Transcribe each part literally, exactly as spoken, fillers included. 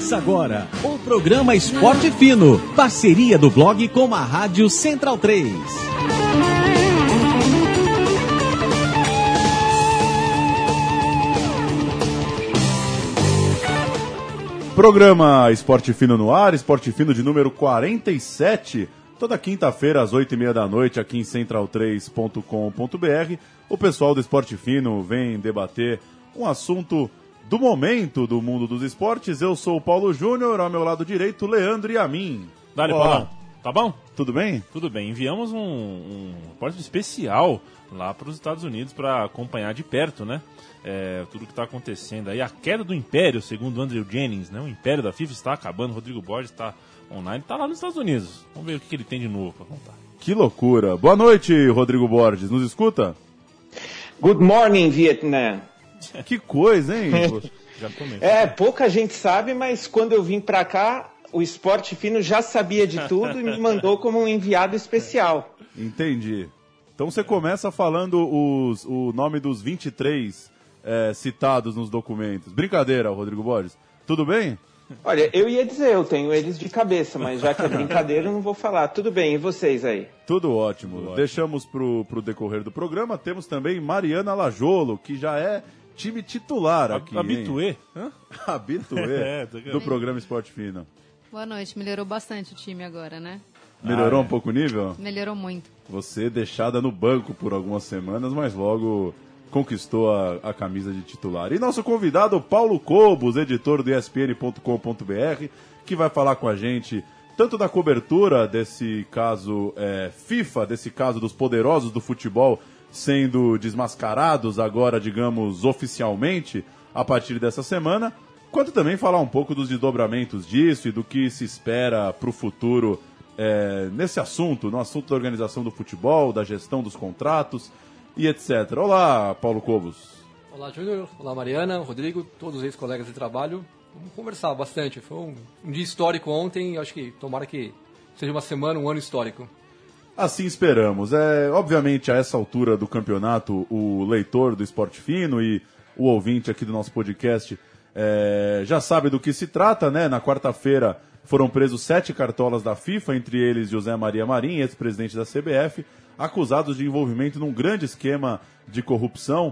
Começa agora o programa Esporte Fino, parceria do blog com a Rádio Central três. Programa Esporte Fino no ar, Esporte Fino de número quarenta e sete, toda quinta-feira às oito e meia da noite aqui em central três ponto com ponto b r. O pessoal do Esporte Fino vem debater um assunto do momento do mundo dos esportes. Eu sou o Paulo Júnior, ao meu lado direito, Leandro e a mim. Dale, Paulão. Tá bom? Tudo bem? Tudo bem. Enviamos um, um repórter especial lá para os Estados Unidos para acompanhar de perto, né? É, tudo que está acontecendo aí. A queda do Império, segundo Andrew Jennings, né? O Império da FIFA está acabando. Rodrigo Borges está online, está lá nos Estados Unidos. Vamos ver o que, que ele tem de novo para contar. Que loucura. Boa noite, Rodrigo Borges. Nos escuta? Good morning, Vietnã. Que coisa, hein? Já começou. É, pouca gente sabe, mas quando eu vim pra cá, o Esporte Fino já sabia de tudo e me mandou como um enviado especial. Entendi. Então você começa falando os, o nome dos vinte e três é, citados nos documentos. Brincadeira, Rodrigo Borges. Tudo bem? Olha, eu ia dizer, eu tenho eles de cabeça, mas já que é brincadeira, eu não vou falar. Tudo bem, e vocês aí? Tudo ótimo. Tudo ótimo. Deixamos pro, pro decorrer do programa. Temos também Mariana Lajolo, que já é time titular aqui. Habituê. Habituê É, tô do programa Esporte Fino. Boa noite, melhorou bastante o time agora, né? Melhorou Ah, é. um pouco o nível? Melhorou muito. Você deixada no banco por algumas semanas, mas logo conquistou a, a camisa de titular. E nosso convidado, Paulo Cobos, editor do E S P N ponto com ponto b r, que vai falar com a gente tanto da cobertura desse caso é, FIFA, desse caso dos poderosos do futebol sendo desmascarados agora, digamos, oficialmente, a partir dessa semana, quanto também falar um pouco dos desdobramentos disso e do que se espera para o futuro é, nesse assunto, no assunto da organização do futebol, da gestão dos contratos e etcétera. Olá, Paulo Cobos. Olá, Júnior. Olá, Mariana, Rodrigo, todos os ex-colegas de trabalho. Vamos conversar bastante. Foi um, um dia histórico ontem, acho que tomara que seja uma semana, um ano histórico. Assim esperamos. É, obviamente, a essa altura do campeonato, o leitor do Esporte Fino e o ouvinte aqui do nosso podcast é, já sabe do que se trata, né? Na quarta-feira foram presos sete cartolas da FIFA, entre eles José Maria Marim, ex-presidente da C B F, acusados de envolvimento num grande esquema de corrupção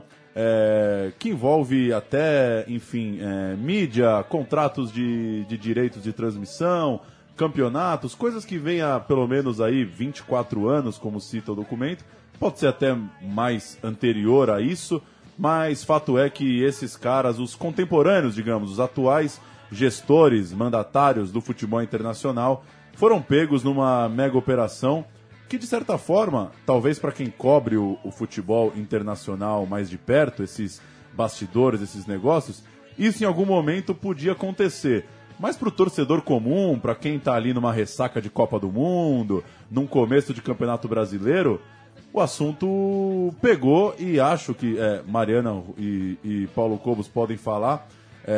é, que envolve até, enfim, é, mídia, contratos de, de direitos de transmissão, campeonatos, coisas que vêm há pelo menos aí vinte e quatro anos, como cita o documento. Pode ser até mais anterior a isso, mas fato é que esses caras, os contemporâneos, digamos, os atuais gestores, mandatários do futebol internacional, foram pegos numa mega operação que, de certa forma, talvez para quem cobre o, o futebol internacional mais de perto, esses bastidores, esses negócios, isso em algum momento podia acontecer. Mas para o torcedor comum, para quem está ali numa ressaca de Copa do Mundo, num começo de Campeonato Brasileiro, o assunto pegou e acho que é, Mariana e, e Paulo Cobos podem falar,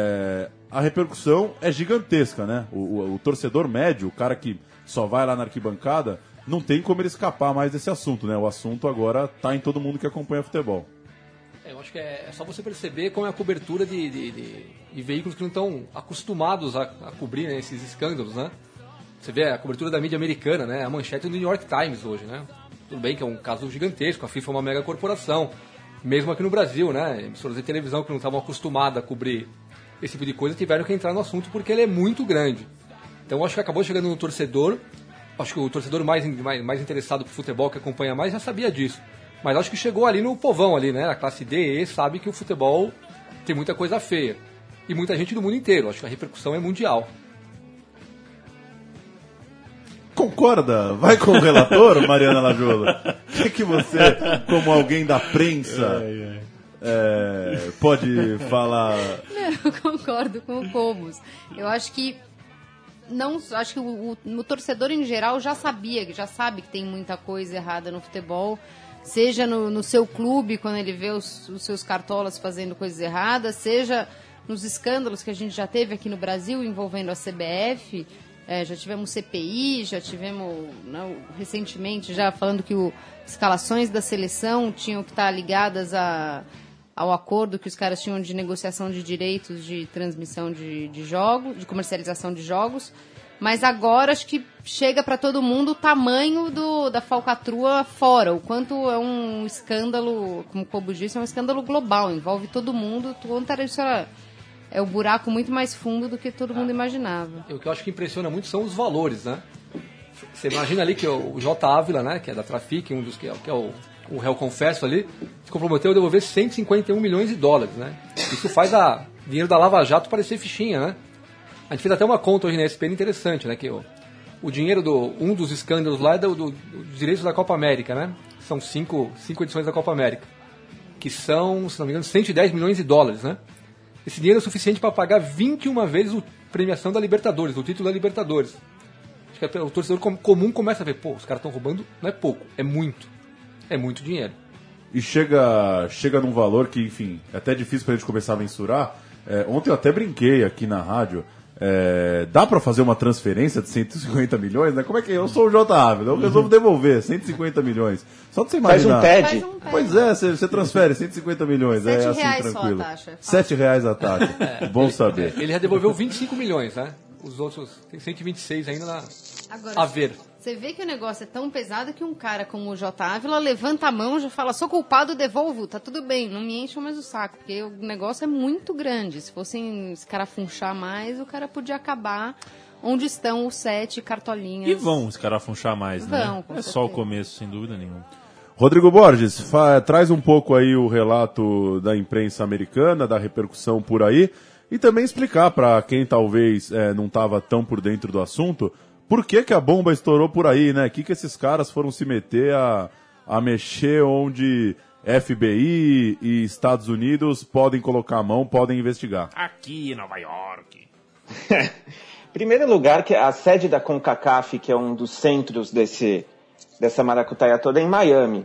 é, a repercussão é gigantesca, né? O, o, o torcedor médio, o cara que só vai lá na arquibancada, não tem como ele escapar mais desse assunto, né? O assunto agora está em todo mundo que acompanha futebol. Eu acho que é, é só você perceber como é a cobertura de, de, de, de veículos que não estão acostumados a, a cobrir, né, esses escândalos, né? Você vê a cobertura da mídia americana, né? A manchete do New York Times hoje, né? Tudo bem que é um caso gigantesco, a FIFA é uma mega corporação. Mesmo aqui no Brasil, né? Emissoras de televisão que não estavam acostumadas a cobrir esse tipo de coisa tiveram que entrar no assunto porque ele é muito grande. Então acho que acabou chegando no torcedor. Acho que o torcedor mais, mais, mais interessado por futebol, que acompanha mais, já sabia disso. Mas acho que chegou ali no povão, ali, né? A classe D e E sabe que o futebol tem muita coisa feia. E muita gente do mundo inteiro. Acho que a repercussão é mundial. Concorda? Vai com o relator, Mariana Lajolo. O que, que você, como alguém da prensa, é, pode falar? Não, eu concordo com o Cobos. Eu acho que não, acho que o, o, o torcedor em geral já sabia, já sabe que tem muita coisa errada no futebol. Seja no, no seu clube, quando ele vê os, os seus cartolas fazendo coisas erradas, seja nos escândalos que a gente já teve aqui no Brasil envolvendo a C B F, é, já tivemos C P I, já tivemos não, recentemente já falando que o, escalações da seleção tinham que estar ligadas a, ao acordo que os caras tinham de negociação de direitos de transmissão de, de jogos, de comercialização de jogos. Mas agora acho que chega para todo mundo o tamanho do, da falcatrua fora, o quanto é um escândalo, como o Cobo disse, é um escândalo global, envolve todo mundo, quanto era isso era, é um buraco muito mais fundo do que todo mundo imaginava. E o que eu acho que impressiona muito são os valores, né? Você imagina ali que o J. Ávila, né, que é da Trafic, um dos que é, que é o, o réu confesso ali, se comprometeu a devolver cento e cinquenta e um milhões de dólares, né? Isso faz a dinheiro da Lava Jato parecer fichinha, né? A gente fez até uma conta hoje na E S P N interessante, né? Que o, o dinheiro do um dos escândalos lá é do, do, dos direitos da Copa América, né? São cinco, cinco edições da Copa América, que são, se não me engano, cento e dez milhões de dólares, né? Esse dinheiro é suficiente para pagar vinte e uma vezes a premiação da Libertadores, o título da Libertadores. Acho que o torcedor comum começa a ver, pô, os caras estão roubando, não é pouco, é muito. É muito dinheiro. E chega, chega num valor que, enfim, é até difícil pra gente começar a mensurar. É, ontem eu até brinquei aqui na rádio. É, dá pra fazer uma transferência de cento e cinquenta milhões, né? Como é que é? Eu sou o J. Ávila, eu resolvo devolver cento e cinquenta milhões. Só de você imaginar. Faz um T E D. Faz um T E D. Pois é, você, você transfere cento e cinquenta milhões. Sete é assim, reais só a tranquilo. taxa. Sete reais a taxa. Bom saber. Ele já devolveu vinte e cinco milhões, né? Os outros tem cento e vinte e seis ainda na... Agora, a ver. Você vê que o negócio é tão pesado que um cara como o J. Ávila levanta a mão e já fala, sou culpado, devolvo, tá tudo bem, não me encham mais o saco, porque o negócio é muito grande. Se fossem escarafunchar mais, o cara podia acabar onde estão os sete cartolinhas. E vão escarafunchar mais, né? Vão, com É certeza. só o começo, sem dúvida nenhuma. Rodrigo Borges, fa- traz um pouco aí o relato da imprensa americana, da repercussão por aí, e também explicar para quem talvez é, não estava tão por dentro do assunto, por que, que a bomba estourou por aí, né? O que, que esses caras foram se meter a, a mexer onde F B I e Estados Unidos podem colocar a mão, podem investigar? Aqui em Nova York. Primeiro lugar, que a sede da CONCACAF, que é um dos centros desse, dessa maracutaia toda, é em Miami.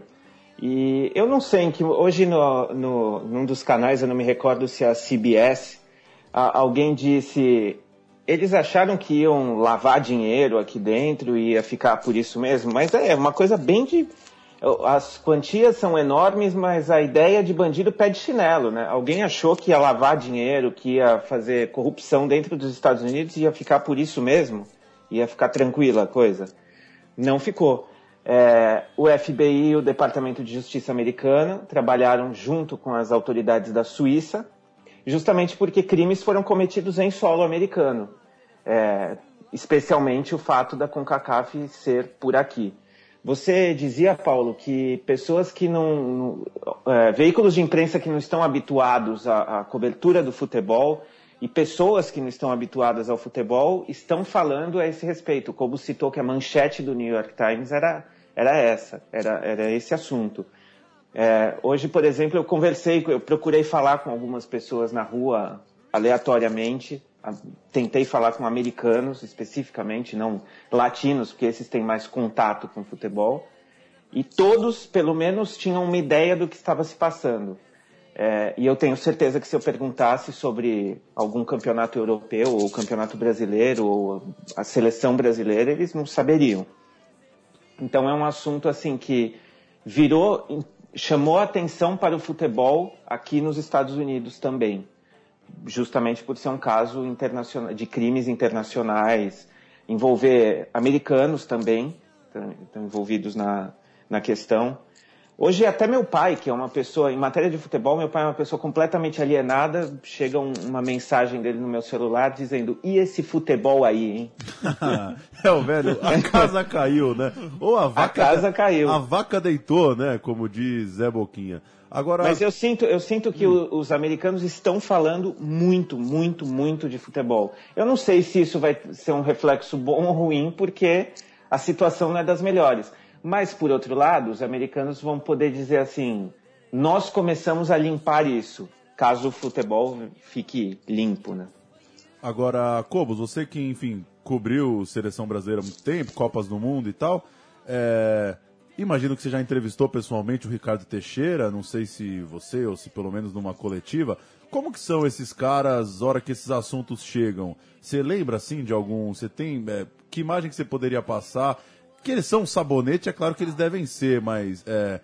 E eu não sei, em que, hoje no, no, num dos canais, eu não me recordo se é a C B S, a, alguém disse... Eles acharam que iam lavar dinheiro aqui dentro e ia ficar por isso mesmo, mas é uma coisa bem de... As quantias são enormes, mas a ideia de bandido pede chinelo, né? Alguém achou que ia lavar dinheiro, que ia fazer corrupção dentro dos Estados Unidos e ia ficar por isso mesmo? Ia ficar tranquila a coisa? Não ficou. É, o F B I e o Departamento de Justiça americano trabalharam junto com as autoridades da Suíça, justamente porque crimes foram cometidos em solo americano, é, especialmente o fato da CONCACAF ser por aqui. Você dizia, Paulo, que pessoas que não... É, veículos de imprensa que não estão habituados à, à cobertura do futebol e pessoas que não estão habituadas ao futebol estão falando a esse respeito. O Cobo citou que a manchete do New York Times era, era essa, era, era esse assunto. É, hoje, por exemplo, eu conversei, eu procurei falar com algumas pessoas na rua aleatoriamente, a, tentei falar com americanos especificamente, não latinos, porque esses têm mais contato com o futebol, e todos, pelo menos, tinham uma ideia do que estava se passando. É, e eu tenho certeza que se eu perguntasse sobre algum campeonato europeu, ou campeonato brasileiro, ou a seleção brasileira, eles não saberiam. Então é um assunto assim que virou... chamou a atenção para o futebol aqui nos Estados Unidos também, justamente por ser um caso internacional, de crimes internacionais, envolver americanos também, estão envolvidos na, na questão. Hoje até meu pai, que é uma pessoa, em matéria de futebol, meu pai é uma pessoa completamente alienada, chega um, uma mensagem dele no meu celular dizendo, e esse futebol aí, hein? É o velho, a casa caiu, né? Ou a vaca, a casa caiu. A vaca deitou, né? Como diz Zé Boquinha. Agora... Mas eu sinto, eu sinto que hum. o, os americanos estão falando muito, muito, muito de futebol. Eu não sei se isso vai ser um reflexo bom ou ruim, porque a situação não é das melhores. Mas, por outro lado, os americanos vão poder dizer assim, nós começamos a limpar isso, caso o futebol fique limpo, né? Agora, Cobos, você que, enfim, cobriu Seleção Brasileira há muito tempo, Copas do Mundo e tal, é... imagino que você já entrevistou pessoalmente o Ricardo Teixeira, não sei se você ou se pelo menos numa coletiva. Como que são esses caras, hora que esses assuntos chegam? Você lembra, assim, de algum... Você tem... É... Que imagem que você poderia passar... Que eles são um sabonete, é claro que eles devem ser, mas é,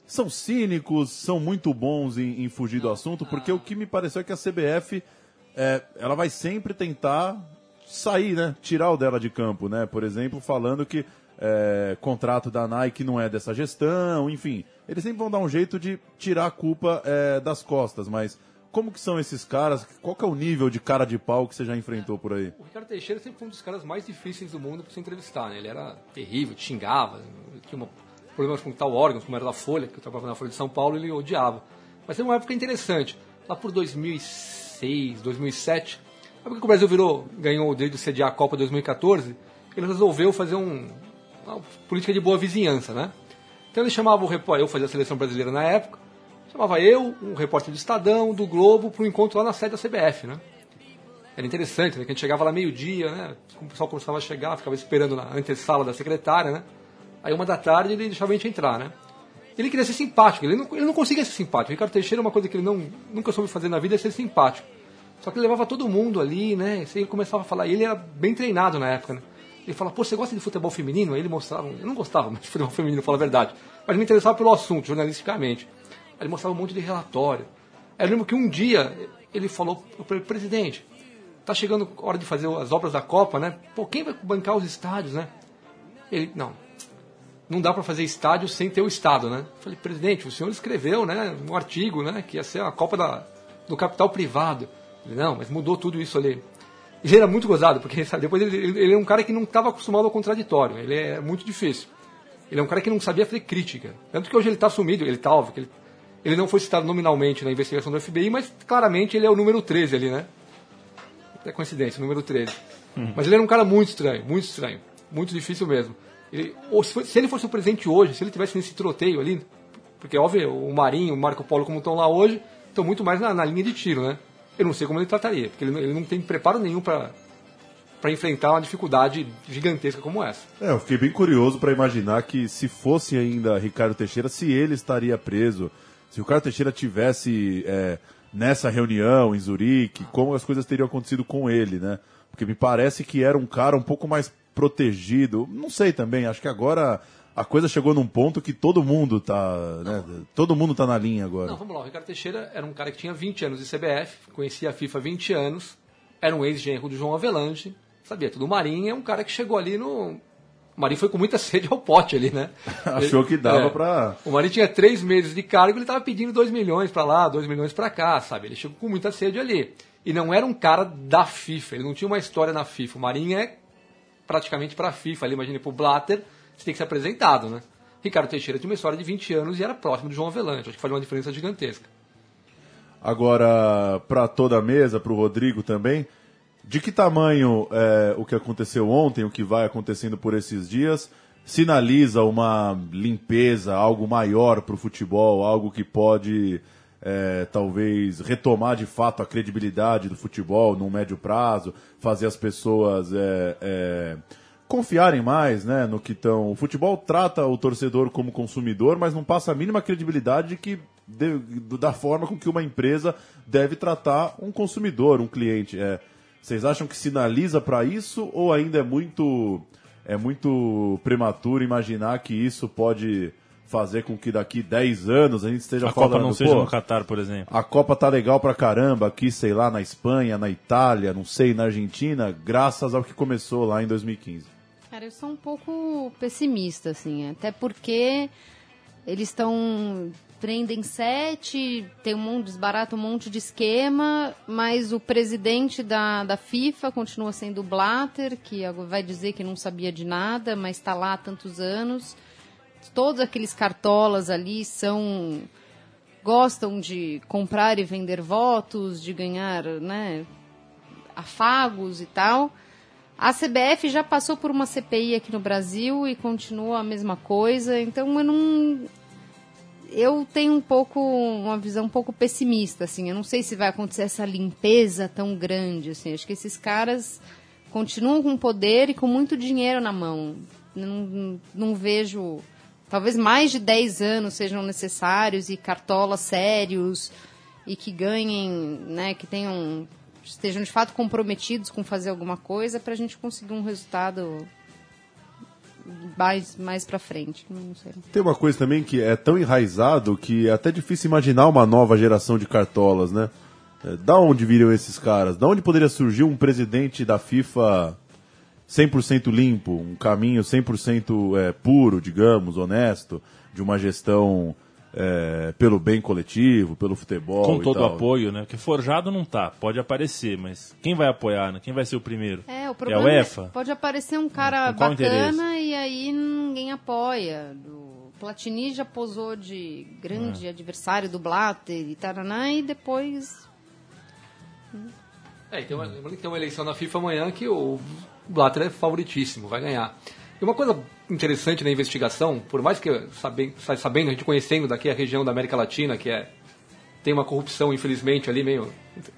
são cínicos, são muito bons em, em fugir do assunto, porque o que me pareceu é que a C B F, é, ela vai sempre tentar sair, né? Tirar o dela de campo, né? Por exemplo, falando que é, contrato da Nike não é dessa gestão, enfim. Eles sempre vão dar um jeito de tirar a culpa é, das costas, mas como que são esses caras? Qual que é o nível de cara de pau que você já enfrentou por aí? O Ricardo Teixeira sempre foi um dos caras mais difíceis do mundo para se entrevistar, né? Ele era terrível, xingava, tinha uma, problemas com tal órgão, como era da Folha, que eu trabalhava na Folha de São Paulo, ele odiava. Mas teve uma época interessante, lá por dois mil e seis, dois mil e sete, a época que o Brasil virou, ganhou o direito de sediar a Copa dois mil e quatorze, ele resolveu fazer um, uma política de boa vizinhança, né? Então ele chamava o repórter, eu fazia a seleção brasileira na época, chamava eu, um repórter do Estadão, do Globo, para um encontro lá na sede da C B F, né? Era interessante, né? Que a gente chegava lá meio-dia, né? O pessoal começava a chegar, ficava esperando na antessala da secretária, né? Aí uma da tarde ele deixava a gente entrar, né? Ele queria ser simpático, ele não, ele não conseguia ser simpático. O Ricardo Teixeira, uma coisa que ele não, nunca soube fazer na vida é ser simpático. Só que ele levava todo mundo ali, né? E ele começava a falar, e ele era bem treinado na época, né? Ele falava, pô, você gosta de futebol feminino? Aí ele mostrava, eu não gostava de futebol feminino, pra falar a verdade, mas me interessava pelo assunto, jornalisticamente. Aí ele mostrava um monte de relatório. Aí eu lembro que um dia ele falou para o presidente, tá chegando a hora de fazer as obras da Copa, né? Pô, quem vai bancar os estádios, né? Ele, não, não dá para fazer estádio sem ter o Estado, né? Eu falei, presidente, o senhor escreveu, né, um artigo, né, que ia ser a Copa da, do capital privado. Ele, não, mas mudou tudo isso ali. Ele era muito gozado, porque sabe, depois ele, ele, ele é um cara que não estava acostumado ao contraditório, ele é muito difícil. Ele é um cara que não sabia fazer crítica. Tanto que hoje ele está sumido, ele está óbvio, que ele, ele não foi citado nominalmente na investigação do F B I, mas claramente ele é o número treze ali, né? É coincidência, o número treze. Uhum. Mas ele era um cara muito estranho, muito estranho. Muito difícil mesmo. Ele, ou se, se ele fosse o presidente hoje, se ele tivesse nesse troteio ali, porque óbvio, o Marinho, o Marco Polo, como estão lá hoje, estão muito mais na, na linha de tiro, né? Eu não sei como ele trataria, porque ele, ele não tem preparo nenhum para para enfrentar uma dificuldade gigantesca como essa. É, eu fiquei bem curioso para imaginar que se fosse ainda Ricardo Teixeira, se ele estaria preso, se o Ricardo Teixeira tivesse é, nessa reunião em Zurique, como as coisas teriam acontecido com ele, né? Porque me parece que era um cara um pouco mais protegido, não sei também, acho que agora a coisa chegou num ponto que todo mundo tá, né, todo mundo tá na linha agora. Não, vamos lá, o Ricardo Teixeira era um cara que tinha vinte anos de C B F, conhecia a FIFA há vinte anos, era um ex-genro do João Avelange, sabia tudo. O Marinho é um cara que chegou ali no... O Marinho foi com muita sede ao pote ali, né? Achou que dava é, pra... O Marinho tinha três meses de cargo, ele tava pedindo dois milhões pra lá, dois milhões pra cá, sabe? Ele chegou com muita sede ali. E não era um cara da FIFA, ele não tinha uma história na FIFA. O Marinho é praticamente pra FIFA ali, imagina, pro Blatter, você tem que ser apresentado, né? Ricardo Teixeira tinha uma história de vinte anos e era próximo do João Avelange, acho que faz uma diferença gigantesca. Agora, pra toda a mesa, pro Rodrigo também, de que tamanho é, o que aconteceu ontem, o que vai acontecendo por esses dias, sinaliza uma limpeza, algo maior para o futebol, algo que pode é, talvez retomar de fato a credibilidade do futebol num médio prazo, fazer as pessoas é, é, confiarem mais, né, no que estão... O futebol trata o torcedor como consumidor, mas não passa a mínima credibilidade de que, de, da forma com que uma empresa deve tratar um consumidor, um cliente. É, vocês acham que sinaliza para isso ou ainda é muito, é muito prematuro imaginar que isso pode fazer com que daqui dez anos a gente esteja a falando... A Copa não seja no Catar, por exemplo. A Copa tá legal pra caramba aqui, sei lá, na Espanha, na Itália, não sei, na Argentina, graças ao que começou lá em dois mil e quinze. Cara, eu sou um pouco pessimista, assim, até porque eles estão... prendem sete, tem um monte, desbarata um monte de esquema, mas o presidente da, da FIFA continua sendo o Blatter, que vai dizer que não sabia de nada, mas está lá há tantos anos. Todos aqueles cartolas ali são... gostam de comprar e vender votos, de ganhar, né, afagos e tal. A C B F já passou por uma C P I aqui no Brasil e continua a mesma coisa, então eu não... Eu tenho um pouco, uma visão um pouco pessimista, assim. Eu não sei se vai acontecer essa limpeza tão grande, assim. Acho que esses caras continuam com poder e com muito dinheiro na mão. Não, não vejo... Talvez mais de dez anos sejam necessários e cartolas sérios e que ganhem, né, que tenham... estejam de fato comprometidos com fazer alguma coisa para a gente conseguir um resultado mais, mais pra frente. Não sei. Tem uma coisa também que é tão enraizado que é até difícil imaginar uma nova geração de cartolas, né? É, da onde viriam esses caras? Da onde poderia surgir um presidente da FIFA cem por cento limpo, um caminho cem por cento é, puro, digamos, honesto, de uma gestão é, pelo bem coletivo, pelo futebol Com e todo o tal. apoio, né? Porque forjado não tá, pode aparecer, mas quem vai apoiar, né? Quem vai ser o primeiro? É, o É a problema UEFA? é, pode aparecer um cara Com qual bacana interesse? e aí ninguém apoia. O Platini já posou de grande adversário do Blatter e taraná, e depois... É, então, lembrando que tem uma eleição na FIFA amanhã que o Blatter é favoritíssimo, vai ganhar. E uma coisa interessante na investigação, por mais que sabendo, sabendo a gente conhecendo daqui a região da América Latina, que é, tem uma corrupção, infelizmente, ali meio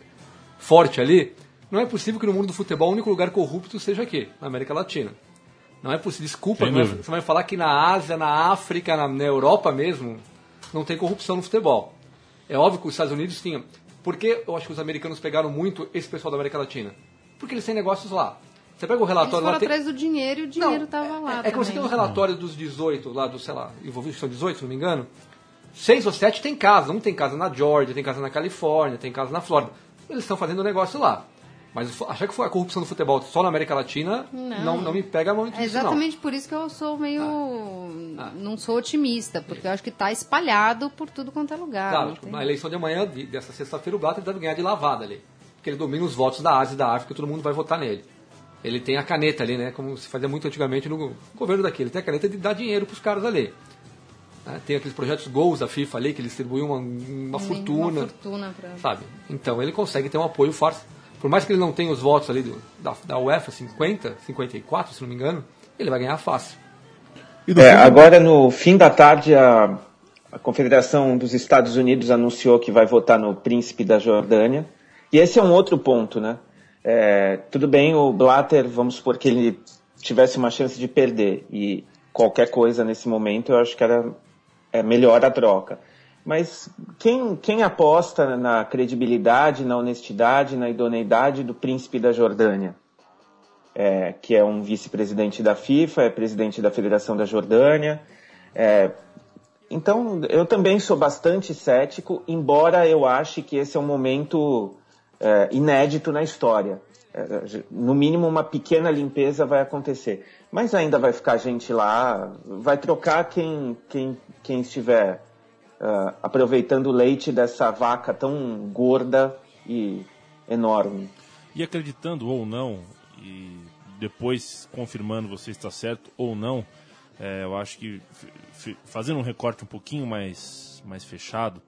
forte ali, não é possível que no mundo do futebol o único lugar corrupto seja aqui, na América Latina. Não é possível, desculpa, Sem não é- dúvida. você vai falar que na Ásia, na África, na, na Europa mesmo, não tem corrupção no futebol. É óbvio que os Estados Unidos tinham. Por que eu acho que os americanos pegaram muito esse pessoal da América Latina? Porque eles têm negócios lá. Você pega o Eles relatório foram lá... tem- atrás do dinheiro e o dinheiro estava é, lá É, é que você tem também. um relatório dos dezoito, lá do, sei lá, envolvidos são dezoito, se não me engano. Seis ou sete tem casa. Um tem casa na Georgia, tem casa na Califórnia, tem casa na Flórida. Eles estão fazendo negócio lá. Mas achar que foi a corrupção do futebol só na América Latina Não. não, não me pega muito É isso, não. exatamente por isso que eu sou meio... Ah. Não sou otimista, porque eu acho que está espalhado por tudo quanto é lugar. Claro, não tipo, tem- na eleição de amanhã, de- dessa sexta-feira, o Blatter deve ganhar de lavada ali. Porque ele domina os votos da Ásia e da África, todo mundo vai votar nele. Ele tem a caneta ali, né? Como se fazia muito antigamente no governo daqui. Ele tem a caneta de dar dinheiro pros caras ali. Né, tem aqueles projetos gols da FIFA ali, que ele distribuiu uma, uma fortuna. Uma fortuna pra... Sabe? Então ele consegue ter um apoio forte. Por mais que ele não tenha os votos ali do, da, da UEFA, cinquenta, cinquenta e quatro, se não me engano, ele vai ganhar fácil. E do É, fundo- agora, no fim da tarde, a, a Confederação dos Estados Unidos anunciou que vai votar no príncipe da Jordânia. E esse é um outro ponto, né? É, tudo bem, o Blatter, vamos supor que ele tivesse uma chance de perder. E qualquer coisa nesse momento, eu acho que era é melhor a troca. Mas quem, quem aposta na credibilidade, na honestidade, na idoneidade do príncipe da Jordânia? É, que é um vice-presidente da FIFA, é presidente da Federação da Jordânia. É, então, eu também sou bastante cético, embora eu ache que esse é um momento é, inédito na história. É, no mínimo, uma pequena limpeza vai acontecer. Mas ainda vai ficar gente lá, vai trocar quem, quem, quem estiver uh, aproveitando o leite dessa vaca tão gorda e enorme. E acreditando ou não, e depois confirmando você está certo ou não, é, eu acho que f- f- fazendo um recorte um pouquinho mais, mais fechado,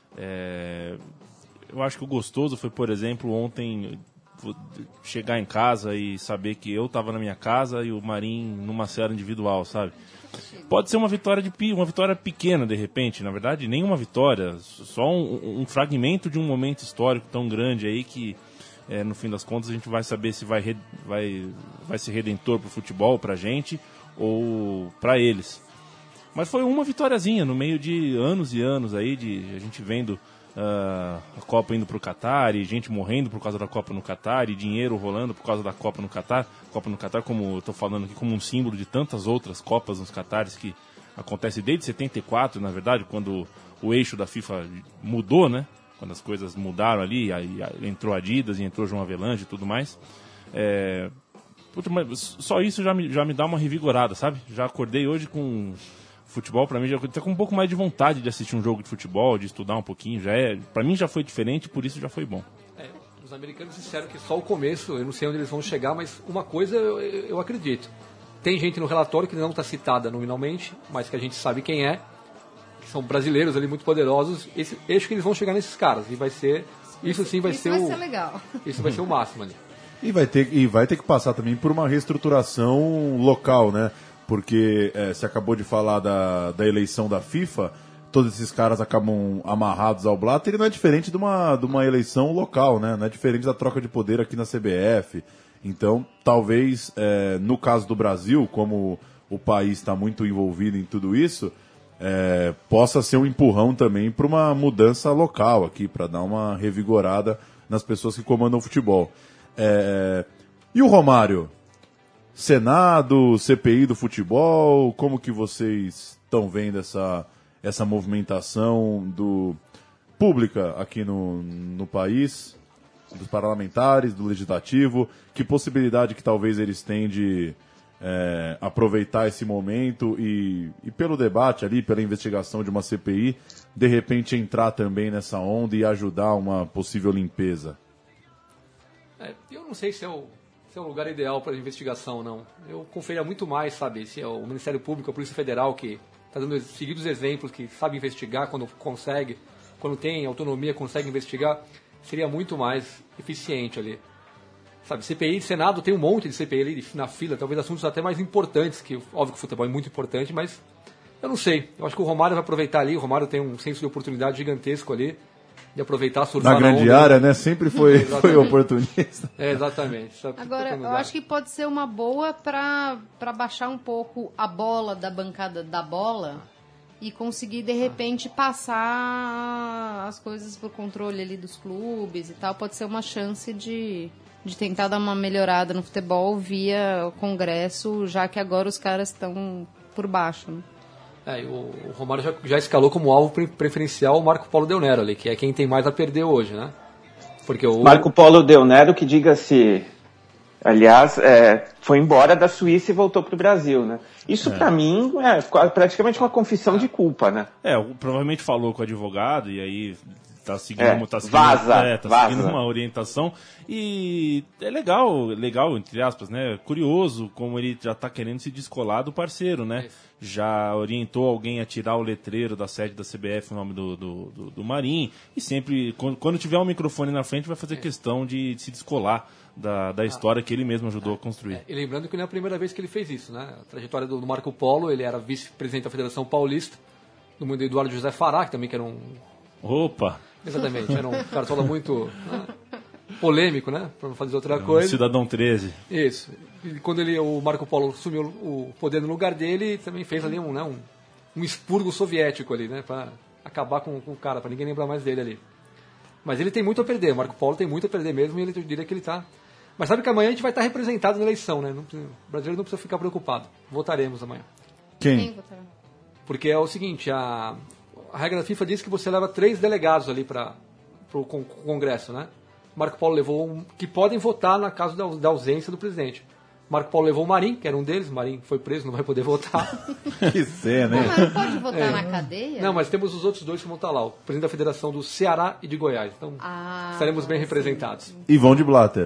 é, eu acho que o gostoso foi, por exemplo, ontem vo- chegar em casa e saber que eu estava na minha casa e o Marim numa cela individual, sabe? Pode ser uma vitória de pi- uma vitória pequena, de repente, na verdade, nenhuma vitória, só um, um fragmento de um momento histórico tão grande aí que, é, no fim das contas, a gente vai saber se vai, re- vai, vai ser redentor pro futebol, pra gente, ou pra eles. Mas foi uma vitóriazinha no meio de anos e anos aí, de a gente vendo ah, a Copa indo pro Catar, e gente morrendo por causa da Copa no Catar, e dinheiro rolando por causa da Copa no Catar. Copa no Catar, como eu tô falando aqui, como um símbolo de tantas outras Copas nos Catares que acontece desde setenta e quatro, na verdade, quando o eixo da FIFA mudou, né? Quando as coisas mudaram ali, aí entrou Adidas e entrou João Avelange e tudo mais. É, puta, mas só isso já me, já me dá uma revigorada, sabe? Já acordei hoje com futebol, pra mim, já até com um pouco mais de vontade de assistir um jogo de futebol, de estudar um pouquinho. Já é, pra mim já foi diferente, por isso já foi bom. É, os americanos disseram que só o começo, eu não sei onde eles vão chegar, mas uma coisa eu, eu- eu acredito. Tem gente no relatório que não está citada nominalmente, mas que a gente sabe quem é, que são brasileiros ali muito poderosos. Esse, acho que eles vão chegar nesses caras e vai ser, isso sim vai Isso ser vai o, ser legal. isso vai ser o máximo ali. E vai ter, e vai ter que passar também por uma reestruturação local, né? Porque é, você acabou de falar da, da eleição da FIFA, todos esses caras acabam amarrados ao Blatter, e não é diferente de uma, de uma eleição local, né? Não é diferente da troca de poder aqui na C B F. Então, talvez, é, no caso do Brasil, como o país está muito envolvido em tudo isso, é, possa ser um empurrão também para uma mudança local aqui, para dar uma revigorada nas pessoas que comandam o futebol. É, e o Romário? Senado, C P I do futebol, como que vocês estão vendo essa, essa movimentação do, pública aqui no, no país, dos parlamentares, do legislativo? Que possibilidade que talvez eles têm de é, aproveitar esse momento e, e pelo debate ali, pela investigação de uma C P I, de repente entrar também nessa onda e ajudar uma possível limpeza? É, eu não sei se é o, se é o lugar ideal para investigação, não. Eu conferia muito mais, sabe, se é o Ministério Público, a Polícia Federal, que está dando seguidos exemplos, que sabe investigar quando consegue, quando tem autonomia, consegue investigar, seria muito mais eficiente ali. Sabe, C P I, Senado tem um monte de C P I ali na fila, talvez assuntos até mais importantes, que óbvio que o futebol é muito importante, mas eu não sei. Eu acho que o Romário vai aproveitar ali, o Romário tem um senso de oportunidade gigantesco ali, de aproveitar, surfar na grande na área, né? Sempre foi, foi oportunista. É, exatamente. Agora, eu acho que pode ser uma boa para baixar um pouco a bola da bancada da bola e conseguir, de repente, passar as coisas por controle ali dos clubes e tal. Pode ser uma chance de, de tentar dar uma melhorada no futebol via o Congresso, já que agora os caras estão por baixo, né? É, o, o Romário já, já escalou como alvo preferencial o Marco Polo Del Nero ali, que é quem tem mais a perder hoje, né? Porque o Marco Polo Del Nero, que diga-se, aliás, é, foi embora da Suíça e voltou para o Brasil, né? Isso é. Para mim é praticamente uma confissão de culpa, né? É, provavelmente falou com o advogado e aí tá seguindo, é, tá seguindo, vaza, é, tá vaza. seguindo uma orientação e é legal, legal, entre aspas, né? Curioso como ele já tá querendo se descolar do parceiro, né? Já orientou alguém a tirar o letreiro da sede da C B F, o nome do, do, do, do Marim, e sempre, quando, quando tiver um microfone na frente, vai fazer questão de, de se descolar da, da história que ele mesmo ajudou a construir. É, e lembrando que não é a primeira vez que ele fez isso, né? A trajetória do, do Marco Polo, ele era vice-presidente da Federação Paulista, no mundo do Eduardo José Fará, que também que era um... Opa! Exatamente, era um cartola muito né, polêmico, né? Para não fazer outra coisa. Cidadão treze. Isso. E quando ele, o Marco Polo assumiu o poder no lugar dele, também fez ali um, né, um, um expurgo soviético ali, né? Para acabar com, com o cara, para ninguém lembrar mais dele ali. Mas ele tem muito a perder, o Marco Polo tem muito a perder mesmo, e ele, eu diria que ele está... Mas sabe que amanhã a gente vai estar representado na eleição, né? Não, o brasileiro não precisa ficar preocupado. Votaremos amanhã. Quem? Quem votará? Porque é o seguinte, a... A regra da FIFA diz que você leva três delegados ali para o Congresso, né? Marco Polo levou um, que podem votar na caso da, da ausência do presidente. Marco Polo levou o Marim, que era um deles. Marim foi preso, não vai poder votar. Que cena, hein? Mas não pode votar é. na cadeia? Não, mas temos os outros dois que vão estar lá. O presidente da Federação do Ceará e de Goiás. Então, ah, estaremos bem sim. representados. Ivon de Blatter.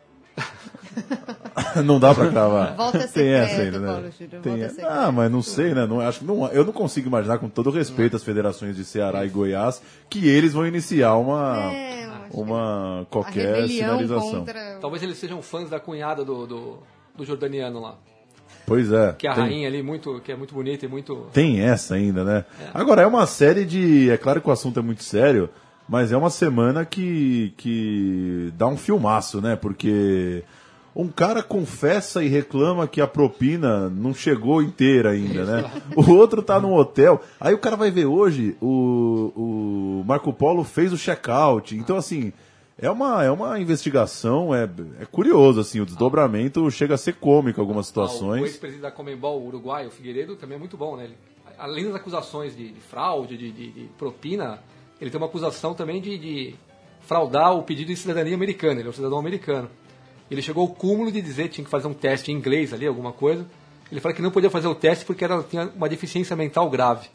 Não dá pra cravar. Volta Tem secreto, essa ainda, né? Paulo Júlio, Tem volta a... secreto. Ah, mas não sei, né? Não, acho que não, eu não consigo imaginar, com todo respeito às federações de Ceará e Goiás, que eles vão iniciar uma, É, uma a qualquer rebelião sinalização. contra... Talvez eles sejam fãs da cunhada do, do, do jordaniano lá. Pois é. Que é a tem, rainha ali, muito, que é muito bonita e muito... tem essa ainda, né? É. Agora, é uma série de... É claro que o assunto é muito sério, mas é uma semana que, que dá um filmaço, né? Porque... Um cara confessa e reclama que a propina não chegou inteira ainda, né? O outro tá num hotel. Aí o cara vai ver hoje, o, o Marco Polo fez o check-out. Então, assim, é uma, é uma investigação, é, é curioso, assim, o desdobramento chega a ser cômico em algumas situações. O ex-presidente da Conmebol, o Uruguai, o Figueiredo, também é muito bom, né? Ele, além das acusações de, de fraude, de, de, de propina, ele tem uma acusação também de, de fraudar o pedido de cidadania americana. Ele é um cidadão americano. Ele chegou ao cúmulo de dizer que tinha que fazer um teste em inglês ali, alguma coisa. Ele falou que não podia fazer o teste porque era, tinha uma deficiência mental grave.